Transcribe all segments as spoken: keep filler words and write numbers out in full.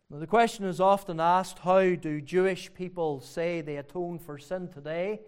Now, the question is often asked, how do Jewish people say they atone for sin today,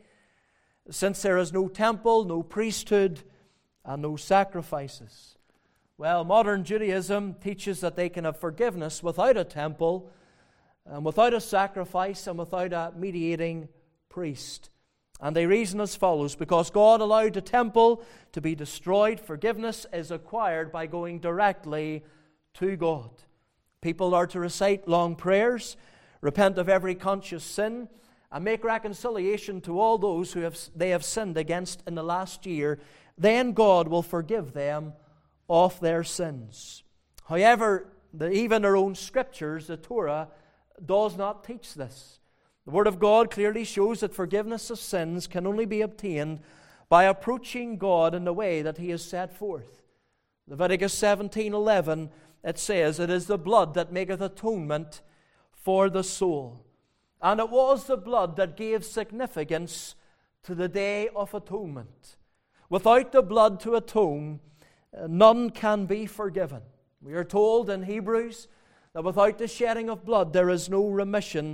since there is no temple, no priesthood, and no sacrifices? Well, modern Judaism teaches that they can have forgiveness without a temple, and without a sacrifice, and without a mediating priest. And they reason as follows: because God allowed the temple to be destroyed, forgiveness is acquired by going directly to God. People are to recite long prayers, repent of every conscious sin, and make reconciliation to all those who have they have sinned against in the last year. Then God will forgive them of their sins. However, the, even their own scriptures, the Torah, does not teach this. The Word of God clearly shows that forgiveness of sins can only be obtained by approaching God in the way that He has set forth. Leviticus seventeen eleven, it says, "It is the blood that maketh atonement for the soul." And it was the blood that gave significance to the Day of Atonement. Without the blood to atone, none can be forgiven. We are told in Hebrews that without the shedding of blood, there is no remission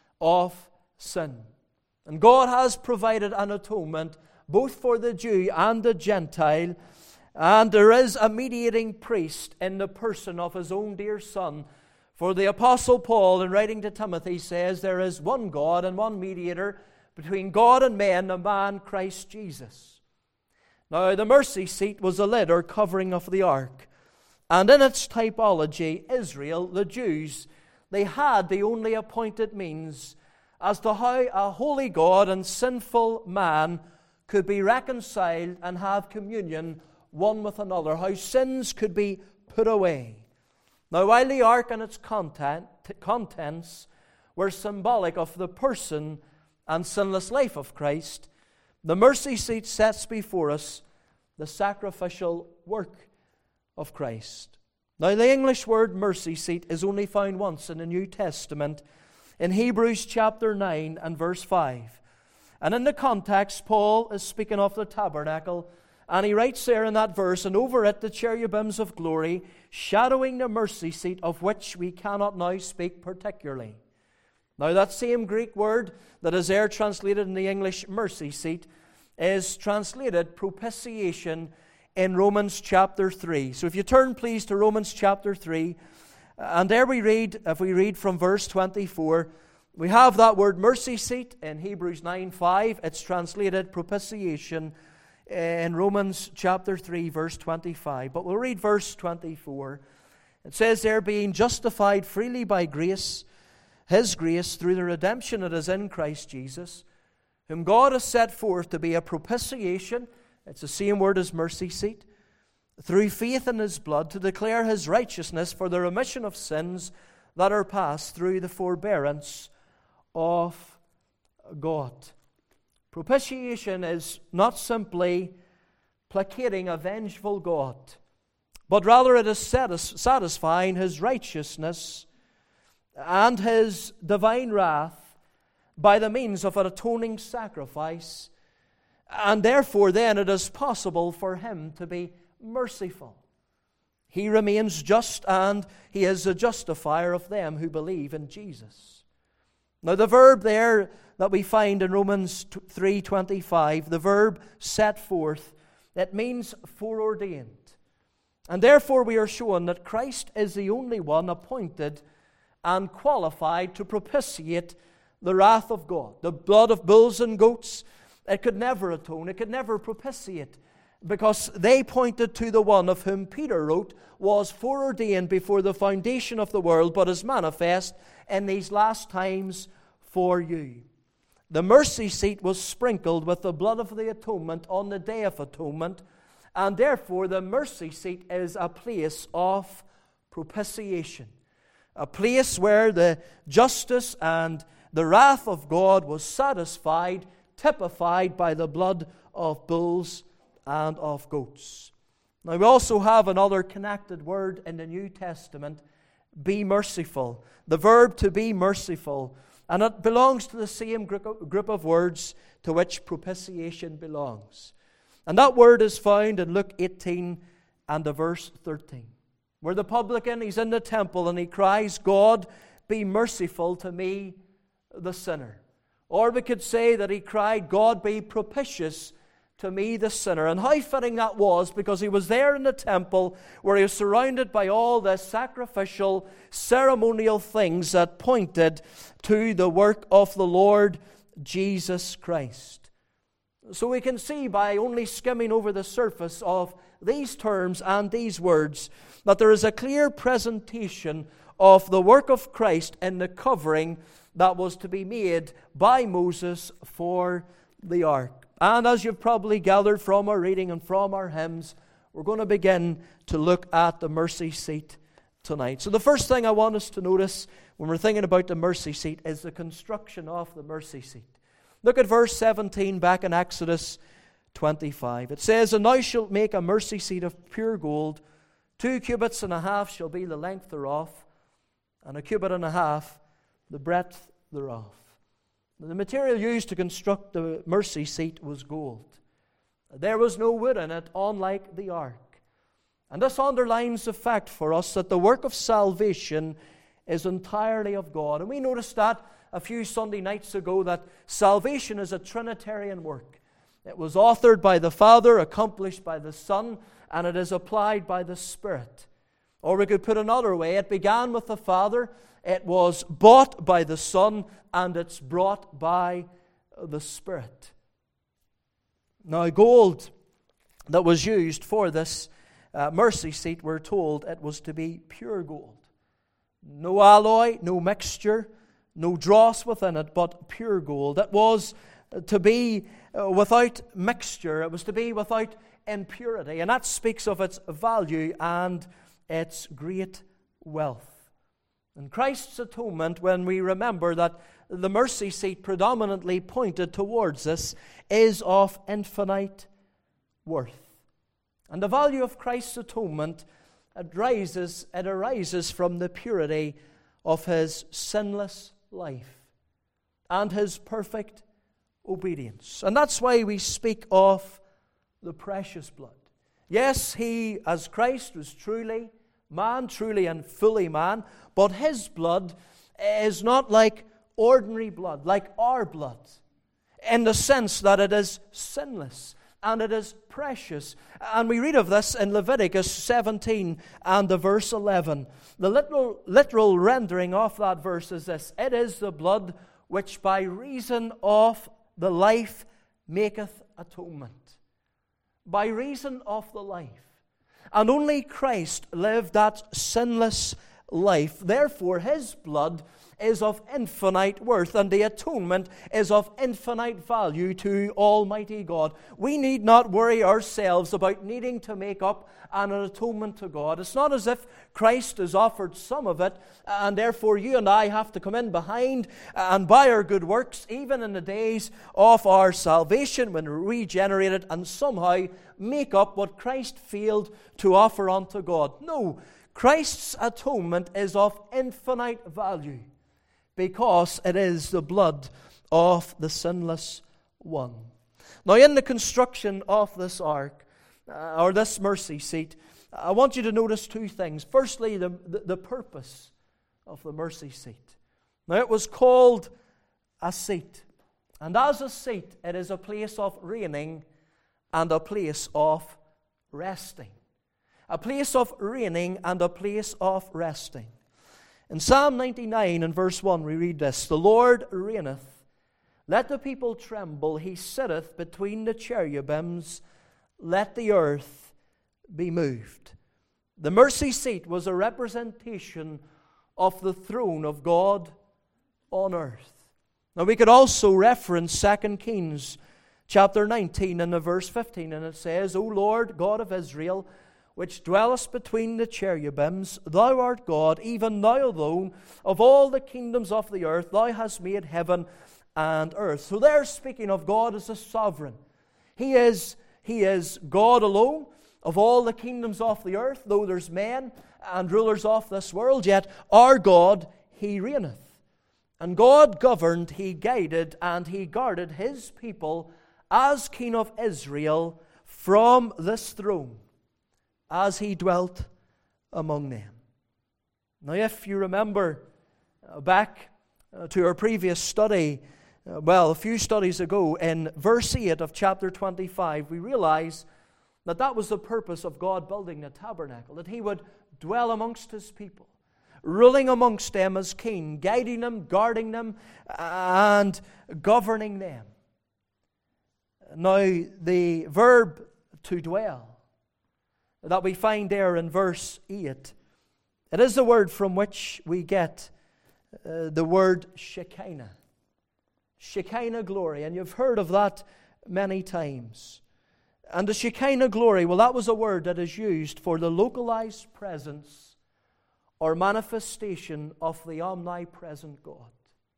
of sin. And God has provided an atonement both for the Jew and the Gentile, and there is a mediating priest in the person of His own dear Son. For the Apostle Paul, in writing to Timothy, says, "There is one God and one mediator between God and men, the man Christ Jesus." Now, the mercy seat was the lid or covering of the ark. And in its typology, Israel, the Jews, they had the only appointed means as to how a holy God and sinful man could be reconciled and have communion one with another, how sins could be put away. Now, while the ark and its content, contents were symbolic of the person and sinless life of Christ, the mercy seat sets before us the sacrificial work of Christ. Now, the English word mercy seat is only found once in the New Testament, in Hebrews chapter nine and verse five. And in the context, Paul is speaking of the tabernacle, and he writes there in that verse, "And over it the cherubims of glory, shadowing the mercy seat, of which we cannot now speak particularly." Now, that same Greek word that is there translated in the English mercy seat is translated propitiation in Romans chapter three. So if you turn please to Romans chapter three, and there we read, if we read from verse twenty-four, we have that word mercy seat in Hebrews nine five. It's translated propitiation in Romans chapter three, verse twenty-five. But we'll read verse twenty-four. It says there, "Being justified freely by grace, His grace, through the redemption that is in Christ Jesus, whom God has set forth to be a propitiation," it's the same word as mercy seat, "through faith in His blood, to declare His righteousness for the remission of sins that are past through the forbearance of God." Propitiation is not simply placating a vengeful God, but rather it is satisfying His righteousness and His divine wrath by the means of an atoning sacrifice, and therefore then it is possible for Him to be merciful. He remains just, and He is the justifier of them who believe in Jesus. Now, the verb there that we find in Romans three twenty-five, the verb set forth, it means foreordained. And therefore we are shown that Christ is the only one appointed and qualified to propitiate the wrath of God. The blood of bulls and goats, it could never atone, it could never propitiate, because they pointed to the one of whom Peter wrote was foreordained before the foundation of the world, but is manifest in these last times for you. The mercy seat was sprinkled with the blood of the atonement on the Day of Atonement, and therefore the mercy seat is a place of propitiation, a place where the justice and the wrath of God was satisfied, typified by the blood of bulls and of goats. Now, we also have another connected word in the New Testament, be merciful. The verb to be merciful. And it belongs to the same group of words to which propitiation belongs. And that word is found in Luke eighteen and the verse thirteen, where the publican, he's in the temple and he cries, "God, be merciful to me, the sinner. Or we could say that he cried, God, be propitious to me, the sinner. And how fitting that was, because he was there in the temple where he was surrounded by all the sacrificial, ceremonial things that pointed to the work of the Lord Jesus Christ. So we can see by only skimming over the surface of these terms and these words that there is a clear presentation of the work of Christ in the covering that was to be made by Moses for the ark. And as you've probably gathered from our reading and from our hymns, we're going to begin to look at the mercy seat tonight. So the first thing I want us to notice when we're thinking about the mercy seat is the construction of the mercy seat. Look at verse seventeen back in Exodus twenty-five. It says, And thou shalt make a mercy seat of pure gold. Two cubits and a half shall be the length thereof, and a cubit and a half the breadth thereof. The material used to construct the mercy seat was gold. There was no wood in it, unlike the ark. And this underlines the fact for us that the work of salvation is entirely of God. And we noticed that a few Sunday nights ago, that salvation is a Trinitarian work. It was authored by the Father, accomplished by the Son, and it is applied by the Spirit. Or we could put another way, it began with the Father, it was bought by the Son, and it's brought by the Spirit. Now, gold that was used for this uh, mercy seat, we're told it was to be pure gold. No alloy, no mixture, no dross within it, but pure gold. It was to be uh, without mixture. It was to be without impurity. And that speaks of its value and its great wealth. And Christ's atonement, when we remember that the mercy seat predominantly pointed towards us, is of infinite worth. And the value of Christ's atonement it arises, it arises from the purity of His sinless life and His perfect obedience. And that's why we speak of the precious blood. Yes, He, as Christ, was truly man, truly and fully man, but His blood is not like ordinary blood, like our blood, in the sense that it is sinless and it is precious. And we read of this in Leviticus seventeen and the verse eleven. The literal, literal rendering of that verse is this: It is the blood which by reason of the life maketh atonement. By reason of the life. And only Christ lived that sinless life. Therefore, His blood is of infinite worth, and the atonement is of infinite value to Almighty God. We need not worry ourselves about needing to make up an atonement to God. It's not as if Christ has offered some of it, and therefore you and I have to come in behind and by our good works, even in the days of our salvation, when we're regenerated, and somehow make up what Christ failed to offer unto God. No, Christ's atonement is of infinite value, because it is the blood of the sinless one. Now, in the construction of this ark, uh, or this mercy seat, I want you to notice two things. Firstly, the, the, the purpose of the mercy seat. Now, it was called a seat. And as a seat, it is a place of reigning and a place of resting. A place of reigning and a place of resting. In Psalm ninety-nine and verse one we read this: The Lord reigneth, let the people tremble, He sitteth between the cherubims, let the earth be moved. The mercy seat was a representation of the throne of God on earth. Now we could also reference Second Kings chapter nineteen and the verse fifteen, and it says, O Lord God of Israel, which dwellest between the cherubims, Thou art God, even Thou alone, of all the kingdoms of the earth, Thou hast made heaven and earth. So they're speaking of God as a sovereign. He is, he is God alone of all the kingdoms of the earth, though there's men and rulers of this world, yet our God, He reigneth. And God governed, He guided, and He guarded His people as King of Israel from this throne, as He dwelt among them. Now, if you remember Uh, back uh, to our previous study, uh, well, a few studies ago, in verse eight of chapter twenty-five, we realize that that was the purpose of God building the tabernacle, that He would dwell amongst His people, ruling amongst them as king, guiding them, guarding them, and governing them. Now, the verb to dwell that we find there in verse eight, it is the word from which we get uh, the word Shekinah. Shekinah glory, and you've heard of that many times. And the Shekinah glory, well, that was a word that is used for the localized presence or manifestation of the omnipresent God.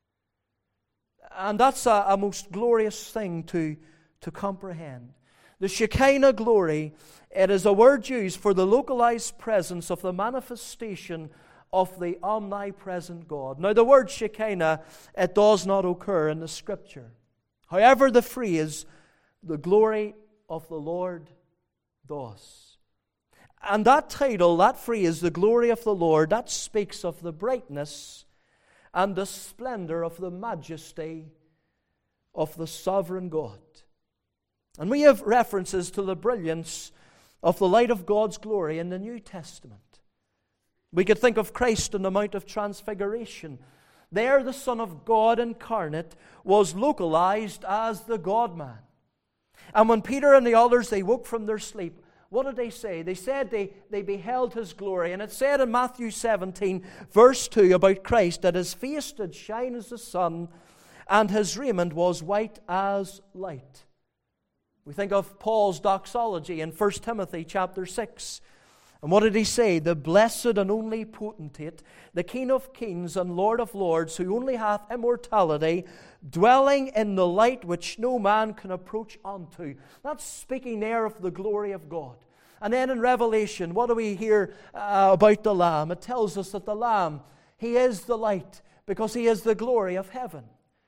And that's a, a most glorious thing to, to comprehend. The Shekinah glory, it is a word used for the localized presence of the manifestation of the omnipresent God. Now, the word Shekinah, it does not occur in the Scripture. However, the phrase, the glory of the Lord, does. And that title, that phrase, the glory of the Lord, that speaks of the brightness and the splendor of the majesty of the sovereign God. And we have references to the brilliance of the light of God's glory in the New Testament. We could think of Christ on the Mount of Transfiguration. There the Son of God incarnate was localized as the God-man. And when Peter and the others, they woke from their sleep, what did they say? They said they, they beheld His glory. And it said in Matthew seventeen, verse two, about Christ, that His face did shine as the sun, and His raiment was white as light. We think of Paul's doxology in First Timothy chapter six. And what did he say? The blessed and only potentate, the King of kings and Lord of lords, who only hath immortality, dwelling in the light which no man can approach unto. That's speaking there of the glory of God. And then in Revelation, what do we hear uh, about the Lamb? It tells us that the Lamb, He is the light, because He is the glory of heaven.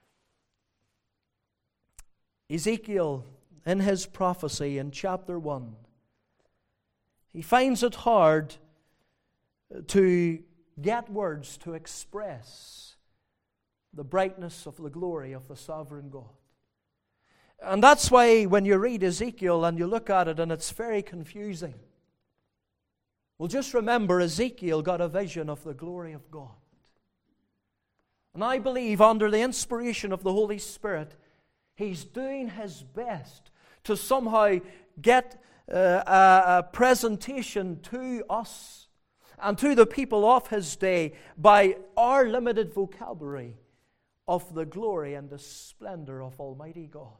Ezekiel, in his prophecy in chapter one, he finds it hard to get words to express the brightness of the glory of the sovereign God. And that's why when you read Ezekiel and you look at it and it's very confusing. Well, just remember, Ezekiel got a vision of the glory of God. And I believe under the inspiration of the Holy Spirit, he's doing his best to somehow get Uh, a, a presentation to us and to the people of his day by our limited vocabulary of the glory and the splendor of Almighty God.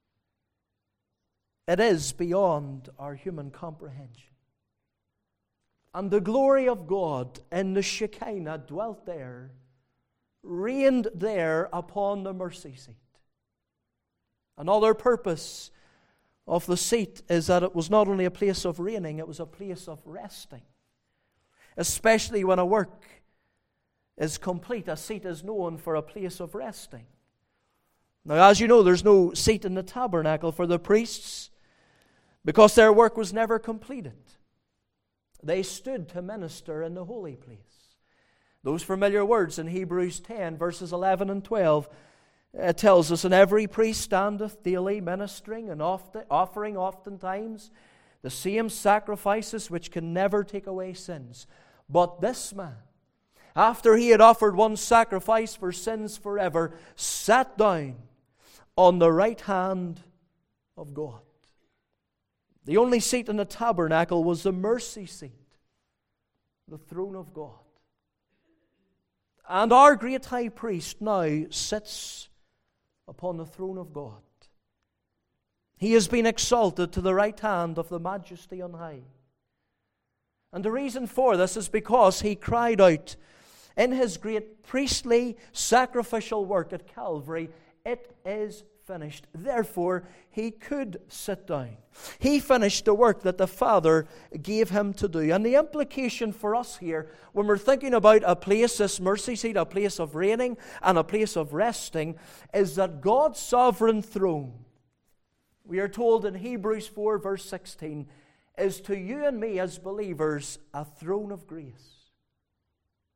It is beyond our human comprehension. And the glory of God in the Shekinah dwelt there, reigned there upon the mercy seat. Another purpose of the seat is that it was not only a place of reigning, it was a place of resting. Especially when a work is complete, a seat is known for a place of resting. Now, as you know, there's no seat in the tabernacle for the priests because their work was never completed. They stood to minister in the holy place. Those familiar words in Hebrews ten, verses eleven and twelve, it tells us, and every priest standeth daily ministering and oft, offering oftentimes the same sacrifices which can never take away sins. But this man, after he had offered one sacrifice for sins forever, sat down on the right hand of God. The only seat in the tabernacle was the mercy seat, the throne of God. And our great high priest now sits upon the throne of God. He has been exalted to the right hand of the Majesty on high. And the reason for this is because he cried out in his great priestly sacrificial work at Calvary, "It is finished." Therefore, he could sit down. He finished the work that the Father gave him to do. And the implication for us here, when we're thinking about a place, this mercy seat, a place of reigning and a place of resting, is that God's sovereign throne, we are told in Hebrews four, verse sixteen, is to you and me as believers a throne of grace.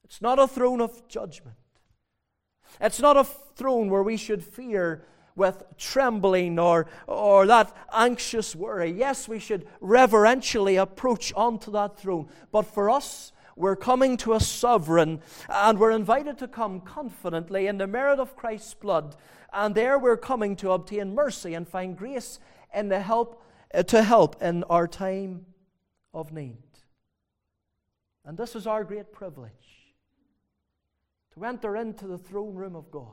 It's not a throne of judgment. It's not a throne where we should fear with trembling or, or that anxious worry. Yes, we should reverentially approach onto that throne. But for us, we're coming to a sovereign, and we're invited to come confidently in the merit of Christ's blood. And there we're coming to obtain mercy and find grace in the help to help in our time of need. And this is our great privilege, to enter into the throne room of God.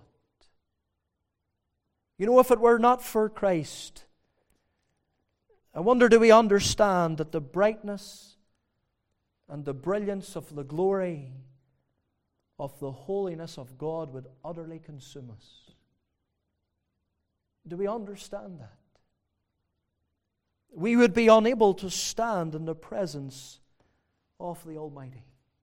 You know, if it were not for Christ, I wonder, do we understand that the brightness and the brilliance of the glory of the holiness of God would utterly consume us? Do we understand that? We would be unable to stand in the presence of the Almighty.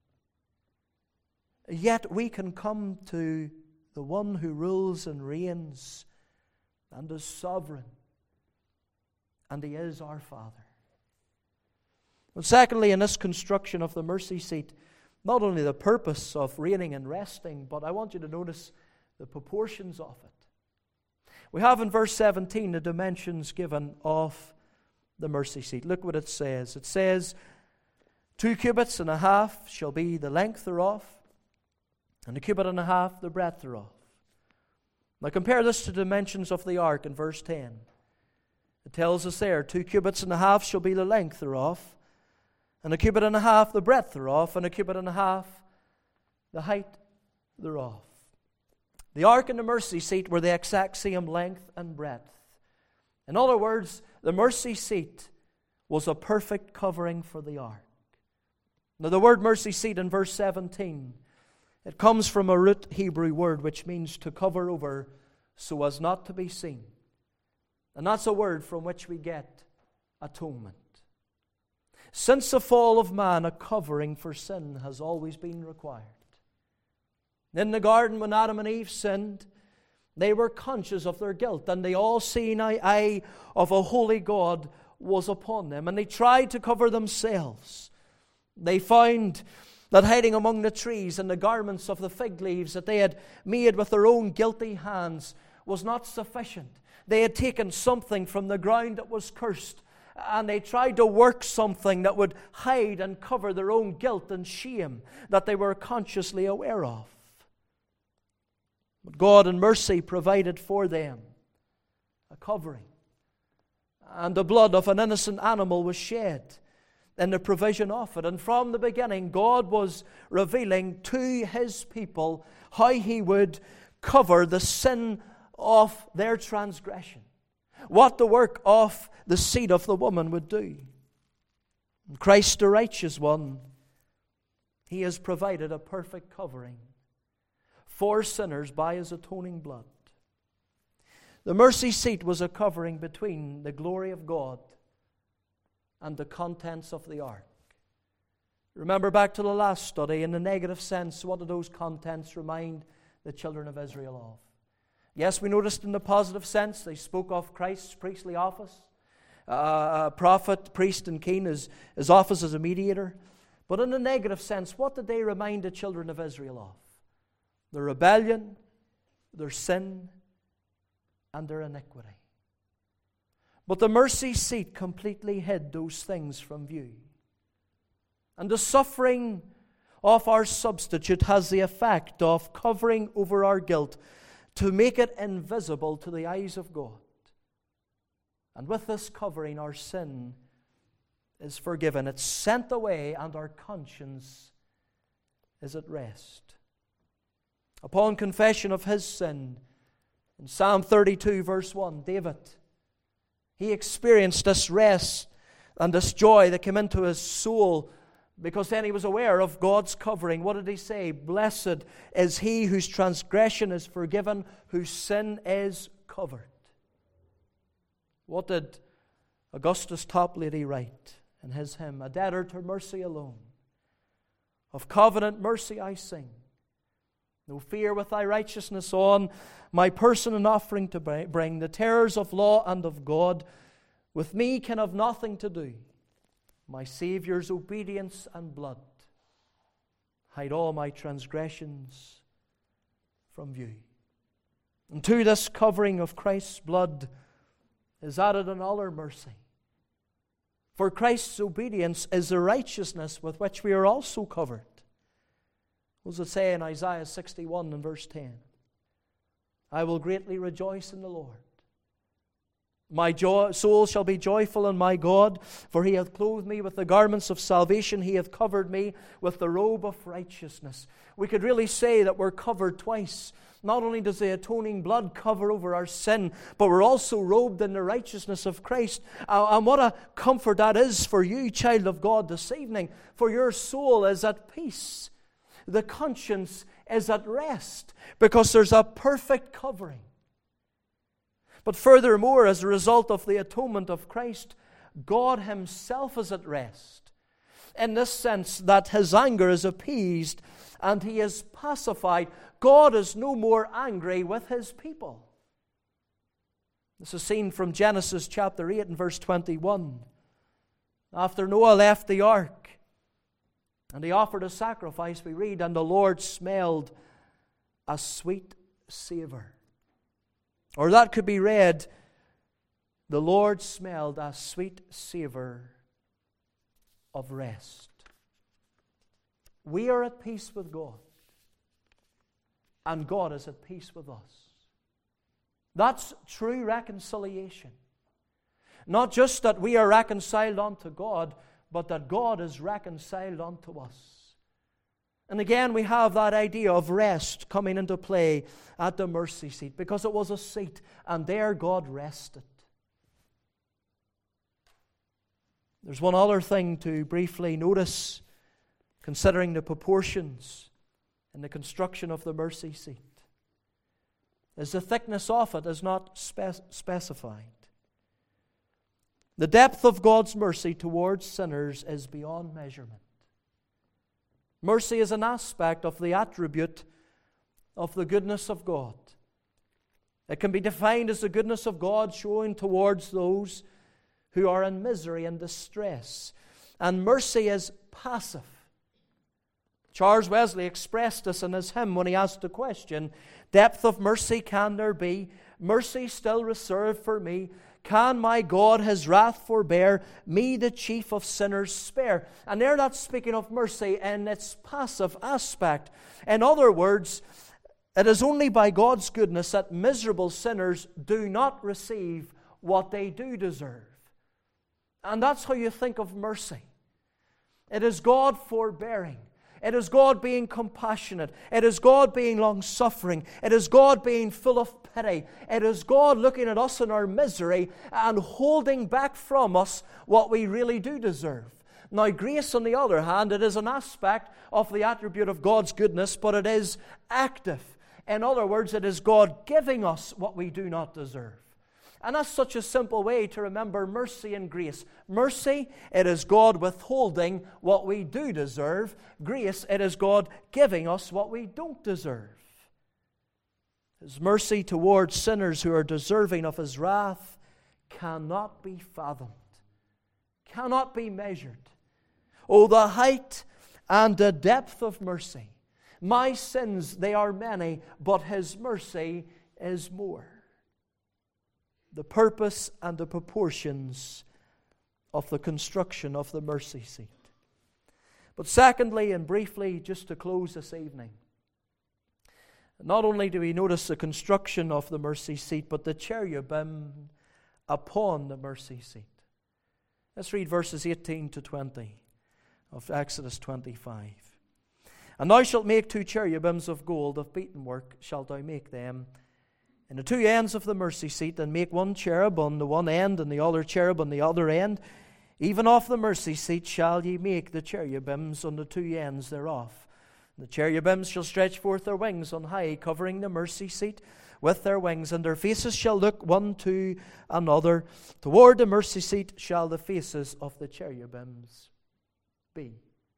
Yet we can come to the one who rules and reigns and is sovereign, and He is our Father. And secondly, in this construction of the mercy seat, not only the purpose of reigning and resting, but I want you to notice the proportions of it. We have in verse seventeen the dimensions given of the mercy seat. Look what it says. It says, two cubits and a half shall be the length thereof, and a cubit and a half the breadth thereof. Now compare this to the dimensions of the ark in verse ten. It tells us there, two cubits and a half shall be the length thereof, and a cubit and a half the breadth thereof, and a cubit and a half the height thereof. The ark and the mercy seat were the exact same length and breadth. In other words, the mercy seat was a perfect covering for the ark. Now the word mercy seat in verse seventeen, it comes from a root Hebrew word which means to cover over so as not to be seen. And that's a word from which we get atonement. Since the fall of man, a covering for sin has always been required. In the garden, when Adam and Eve sinned, they were conscious of their guilt, and the all-seeing eye of a holy God was upon them, and they tried to cover themselves. They found that hiding among the trees and the garments of the fig leaves that they had made with their own guilty hands was not sufficient. They had taken something from the ground that was cursed, and they tried to work something that would hide and cover their own guilt and shame that they were consciously aware of. But God in mercy provided for them a covering, and the blood of an innocent animal was shed in the provision of it. And from the beginning, God was revealing to His people how He would cover the sin of their transgression, what the work of the seed of the woman would do. And Christ the righteous one, He has provided a perfect covering for sinners by His atoning blood. The mercy seat was a covering between the glory of God and the contents of the ark. Remember back to the last study, in the negative sense, what do those contents remind the children of Israel of? Yes, we noticed in the positive sense, they spoke of Christ's priestly office, uh, prophet, priest, and king, his, his office as a mediator. But in the negative sense, what did they remind the children of Israel of? Their rebellion, their sin, and their iniquity. But the mercy seat completely hid those things from view. And the suffering of our substitute has the effect of covering over our guilt to make it invisible to the eyes of God. And with this covering, our sin is forgiven. It's sent away, and our conscience is at rest. Upon confession of his sin, in Psalm thirty-two, verse one, David, he experienced this rest and this joy that came into his soul because then he was aware of God's covering. What did he say? Blessed is he whose transgression is forgiven, whose sin is covered. What did Augustus Toplady write in his hymn? A debtor to mercy alone, of covenant mercy I sing. No fear with thy righteousness on my person an offering to bring. The terrors of law and of God with me can have nothing to do. My Saviour's obedience and blood hide all my transgressions from view. And to this covering of Christ's blood is added another mercy. For Christ's obedience is the righteousness with which we are also covered. What does it say in Isaiah sixty-one and verse ten? I will greatly rejoice in the Lord. My joy, soul shall be joyful in my God, for He hath clothed me with the garments of salvation. He hath covered me with the robe of righteousness. We could really say that we're covered twice. Not only does the atoning blood cover over our sin, but we're also robed in the righteousness of Christ. And what a comfort that is for you, child of God, this evening. For your soul is at peace. The conscience is at rest, because there's a perfect covering. But furthermore, as a result of the atonement of Christ, God Himself is at rest, in this sense that His anger is appeased and He is pacified. God is no more angry with His people. This is seen from Genesis chapter eight and verse twenty-one. After Noah left the ark and he offered a sacrifice, we read, and the Lord smelled a sweet savor. Or that could be read, the Lord smelled a sweet savor of rest. We are at peace with God, and God is at peace with us. That's true reconciliation. Not just that we are reconciled unto God, but that God is reconciled unto us. And again, we have that idea of rest coming into play at the mercy seat, because it was a seat, and there God rested. There's one other thing to briefly notice, considering the proportions and the construction of the mercy seat, is the thickness of it is not spec- specified. The depth of God's mercy towards sinners is beyond measurement. Mercy is an aspect of the attribute of the goodness of God. It can be defined as the goodness of God showing towards those who are in misery and distress. And mercy is passive. Charles Wesley expressed this in his hymn when he asked the question, depth of mercy can there be? Mercy still reserved for me? Can my God His wrath forbear? Me, the chief of sinners, spare. And there that's speaking of mercy in its passive aspect. In other words, it is only by God's goodness that miserable sinners do not receive what they do deserve. And that's how you think of mercy. It is God forbearing. It is God being compassionate. It is God being long-suffering. It is God being full of pity. It is God looking at us in our misery and holding back from us what we really do deserve. Now, grace, on the other hand, it is an aspect of the attribute of God's goodness, but it is active. In other words, it is God giving us what we do not deserve. And that's such a simple way to remember mercy and grace. Mercy, it is God withholding what we do deserve. Grace, it is God giving us what we don't deserve. His mercy towards sinners who are deserving of His wrath cannot be fathomed, cannot be measured. Oh, the height and the depth of mercy. My sins, they are many, but His mercy is more. The purpose and the proportions of the construction of the mercy seat. But secondly, and briefly, just to close this evening, not only do we notice the construction of the mercy seat, but the cherubim upon the mercy seat. Let's read verses eighteen to twenty of Exodus twenty-five. And thou shalt make two cherubims of gold, of beaten work shalt thou make them, in the two ends of the mercy seat, and make one cherub on the one end, and the other cherub on the other end. Even of the mercy seat shall ye make the cherubims on the two ends thereof. The cherubims shall stretch forth their wings on high, covering the mercy seat with their wings, and their faces shall look one to another. Toward the mercy seat shall the faces of the cherubims be.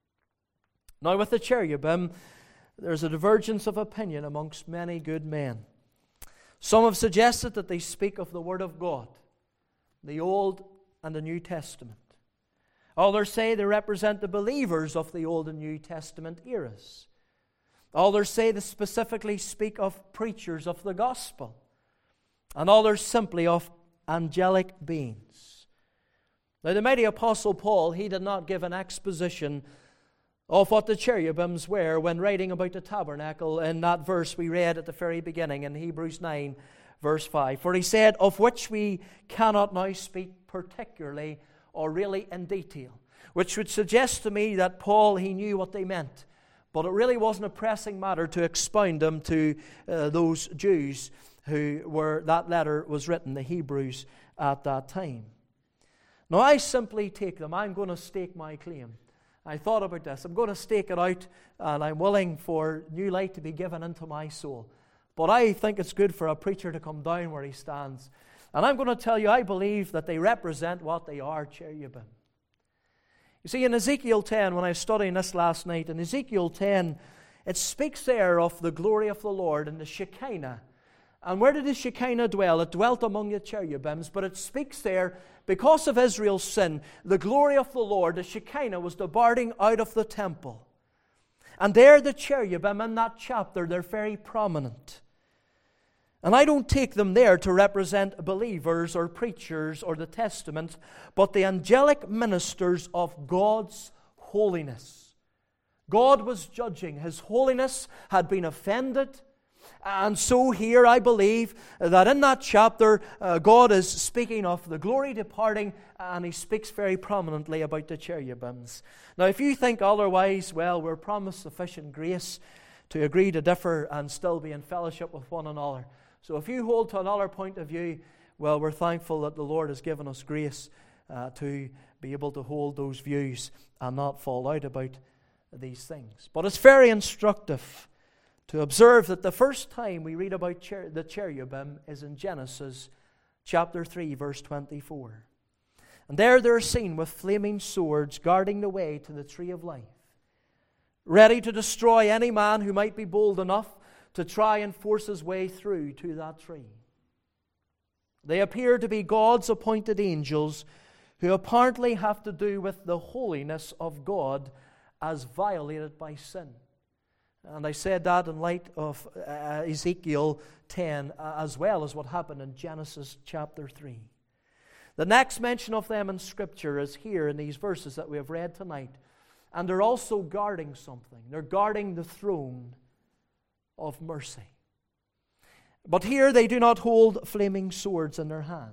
Now with the cherubim, there's a divergence of opinion amongst many good men. Some have suggested that they speak of the Word of God, the Old and the New Testament. Others say they represent the believers of the Old and New Testament eras. Others say they specifically speak of preachers of the gospel. And others simply of angelic beings. Now, the mighty Apostle Paul, he did not give an exposition of what the cherubims were when writing about the tabernacle in that verse we read at the very beginning in Hebrews nine, verse five. For he said, of which we cannot now speak particularly or really in detail, which would suggest to me that Paul, he knew what they meant, but it really wasn't a pressing matter to expound them to uh, those Jews who were, that letter was written, the Hebrews at that time. Now I simply take them, I'm going to stake my claim. I thought about this, I'm going to stake it out, and I'm willing for new light to be given into my soul. But I think it's good for a preacher to come down where he stands. And I'm going to tell you, I believe that they represent what they are, cherubim. You see, in Ezekiel ten, when I was studying this last night, in Ezekiel ten, it speaks there of the glory of the Lord and the Shekinah. And where did the Shekinah dwell? It dwelt among the cherubims, but it speaks there, because of Israel's sin, the glory of the Lord, the Shekinah, was departing out of the temple. And there the cherubim in that chapter, they're very prominent. And I don't take them there to represent believers or preachers or the Testament, but the angelic ministers of God's holiness. God was judging. His holiness had been offended. And so here I believe that in that chapter uh, God is speaking of the glory departing, and He speaks very prominently about the cherubims. Now if you think otherwise, well, we're promised sufficient grace to agree to differ and still be in fellowship with one another. So if you hold to another point of view, well, we're thankful that the Lord has given us grace uh, to be able to hold those views and not fall out about these things. But it's very instructive to observe that the first time we read about cher- the cherubim is in Genesis chapter three, verse twenty-four. And there they're seen with flaming swords guarding the way to the tree of life, ready to destroy any man who might be bold enough to try and force his way through to that tree. They appear to be God's appointed angels who apparently have to do with the holiness of God as violated by sin. And I said that in light of uh, Ezekiel ten, uh, as well as what happened in Genesis chapter three. The next mention of them in Scripture is here in these verses that we have read tonight. And they're also guarding something. They're guarding the throne of mercy. But here they do not hold flaming swords in their hands.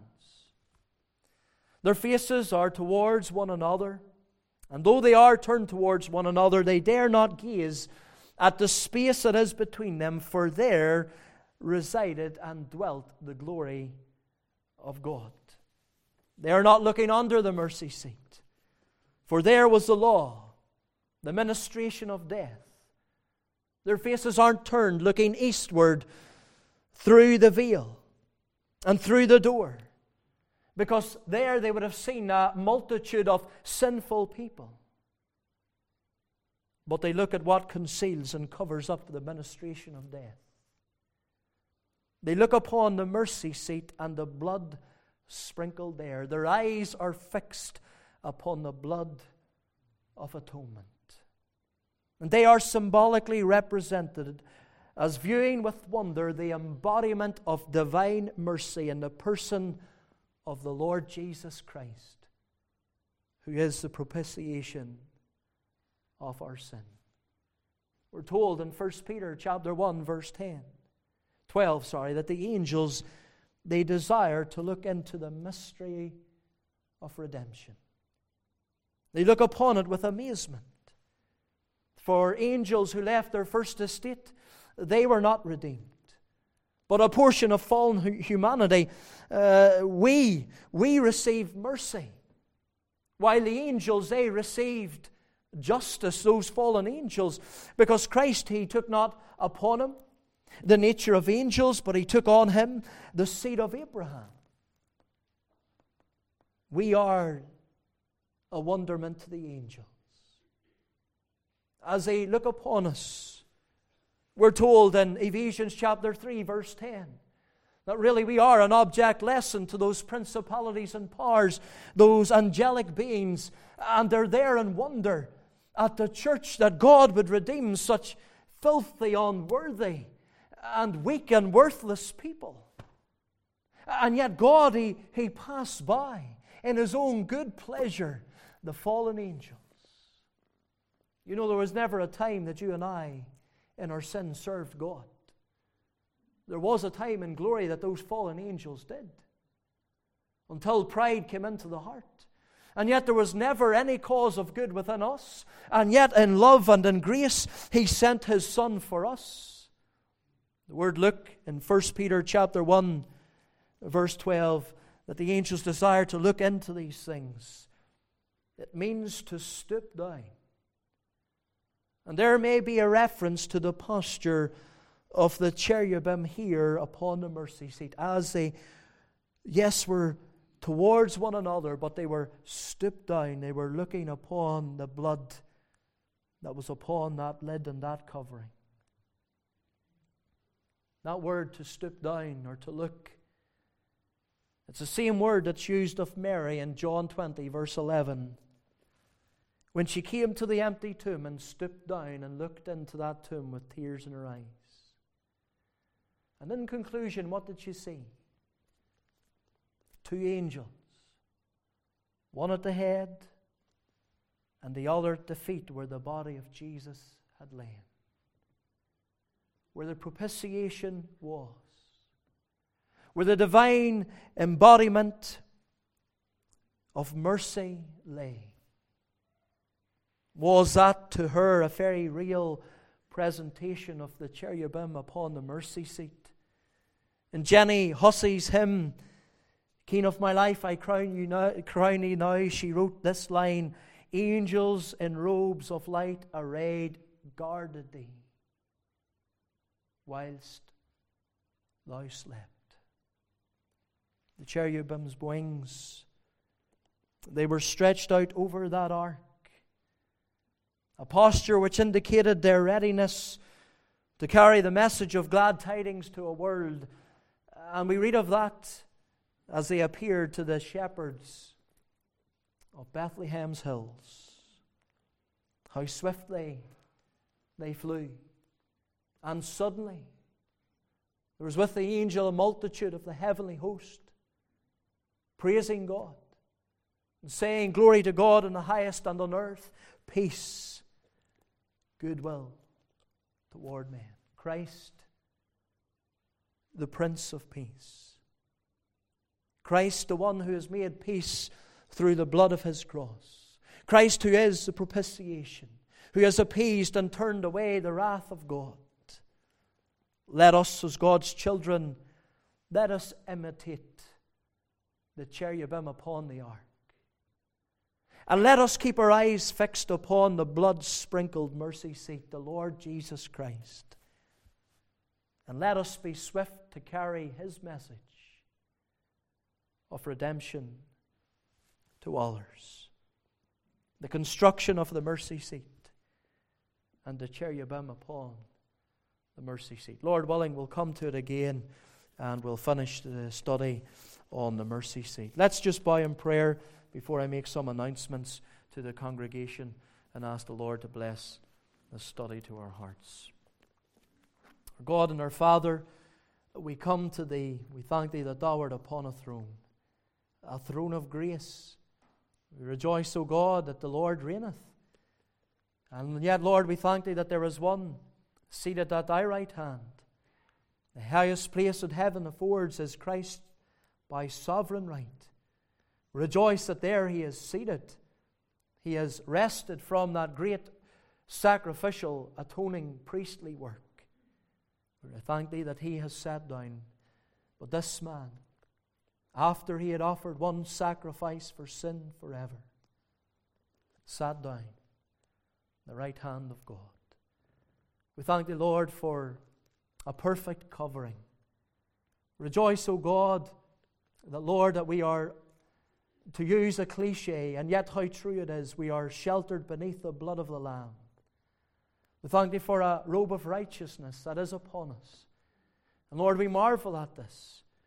Their faces are towards one another. And though they are turned towards one another, they dare not gaze at the space that is between them, for there resided and dwelt the glory of God. They are not looking under the mercy seat, for there was the law, the ministration of death. Their faces aren't turned looking eastward through the veil and through the door, because there they would have seen a multitude of sinful people. But they look at what conceals and covers up the ministration of death. They look upon the mercy seat and the blood sprinkled there. Their eyes are fixed upon the blood of atonement. And they are symbolically represented as viewing with wonder the embodiment of divine mercy in the person of the Lord Jesus Christ, who is the propitiation of our sin. We're told in First Peter chapter one, verse ten, twelve, sorry, that the angels, they desire to look into the mystery of redemption. They look upon it with amazement. For angels who left their first estate, they were not redeemed. But a portion of fallen humanity, uh, we, we received mercy. While the angels, they received justice, those fallen angels, because Christ, He took not upon Him the nature of angels, but He took on Him the seed of Abraham. We are a wonderment to the angels. As they look upon us, we're told in Ephesians chapter three, verse ten, That really we are an object lesson to those principalities and powers, those angelic beings, and they're there in wonder at the church that God would redeem such filthy, unworthy, and weak and worthless people. And yet God, He, he passed by in His own good pleasure the fallen angels. You know, there was never a time that you and I in our sin served God. There was a time in glory that those fallen angels did, until pride came into the heart. And yet there was never any cause of good within us. And yet in love and in grace He sent His Son for us. The word look in First Peter chapter one, verse twelve, that the angels desire to look into these things. It means to stoop down. And there may be a reference to the posture of the cherubim here upon the mercy seat, as they, yes, were towards one another, but they were stooped down. They were looking upon the blood that was upon that lid and that covering. That word to stoop down or to look, it's the same word that's used of Mary in John twenty, verse eleven. When she came to the empty tomb and stooped down and looked into that tomb with tears in her eyes. And in conclusion, what did she see? Two angels. One at the head and the other at the feet where the body of Jesus had lain. Where the propitiation was. Where the divine embodiment of mercy lay. Was that to her a very real presentation of the cherubim upon the mercy seat? In Jenny Hussey's hymn, King of my life, I crown you now, crown thee now, she wrote this line, angels in robes of light arrayed guarded thee, whilst thou slept. The cherubim's wings, they were stretched out over that ark, a posture which indicated their readiness to carry the message of glad tidings to a world. And we read of that as they appeared to the shepherds of Bethlehem's hills. How swiftly they flew. And suddenly there was with the angel a multitude of the heavenly host, praising God and saying, glory to God in the highest, and on earth peace, goodwill toward men. Christ, the Prince of Peace. Christ, the one who has made peace through the blood of His cross. Christ, who is the propitiation, who has appeased and turned away the wrath of God. Let us, as God's children, let us imitate the cherubim upon the ark. And let us keep our eyes fixed upon the blood-sprinkled mercy seat, the Lord Jesus Christ. And let us be swift to carry His message of redemption to others. The construction of the mercy seat and the cherubim upon the mercy seat. Lord willing, we'll come to it again and we'll finish the study on the mercy seat. Let's just bow in prayer before I make some announcements to the congregation and ask the Lord to bless the study to our hearts. Our God and our Father, we come to Thee. We thank Thee that Thou art upon a throne, a throne of grace. We rejoice, O God, that the Lord reigneth. And yet, Lord, we thank Thee that there is one seated at Thy right hand. The highest place in heaven affords is Christ by sovereign right. Rejoice that there He is seated. He has rested from that great sacrificial, atoning, priestly work. I thank Thee that He has sat down. But this man, after he had offered one sacrifice for sin forever, sat down at the right hand of God. We thank Thee, Lord, for a perfect covering. Rejoice, O God, that, Lord, that we are, to use a cliche, and yet how true it is, we are sheltered beneath the blood of the Lamb. We thank Thee for a robe of righteousness that is upon us. And Lord, we marvel at this.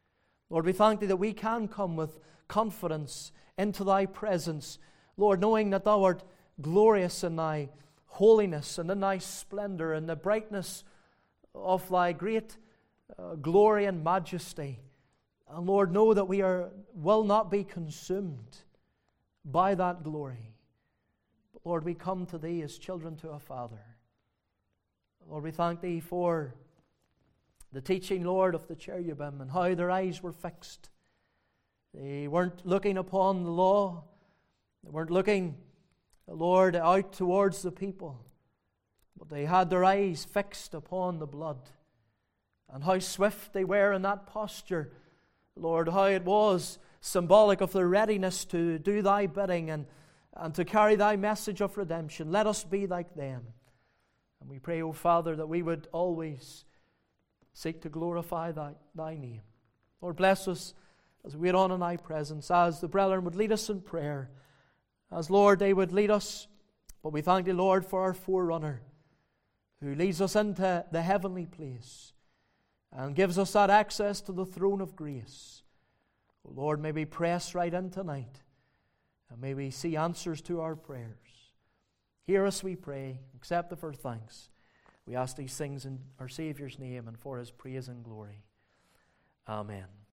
Lord, we thank Thee that we can come with confidence into Thy presence, Lord, knowing that Thou art glorious in Thy holiness and in Thy splendor and the brightness of Thy great uh, glory and majesty. And Lord, know that we are will not be consumed by that glory. But Lord, we come to Thee as children to a Father. Lord, we thank Thee for the teaching, Lord, of the cherubim and how their eyes were fixed. They weren't looking upon the law. They weren't looking, Lord, out towards the people. But they had their eyes fixed upon the blood. And how swift they were in that posture, Lord, how it was symbolic of their readiness to do Thy bidding and, and to carry Thy message of redemption. Let us be like them. And we pray, O Father, that we would always seek to glorify thy, thy name. Lord, bless us as we wait on in Thy presence, as the brethren would lead us in prayer, as, Lord, they would lead us. But we thank Thee, Lord, for our forerunner, who leads us into the heavenly place and gives us that access to the throne of grace. Oh, Lord, may we press right in tonight, and may we see answers to our prayers. Hear us, we pray. Accept it for thanks. We ask these things in our Saviour's name and for His praise and glory. Amen.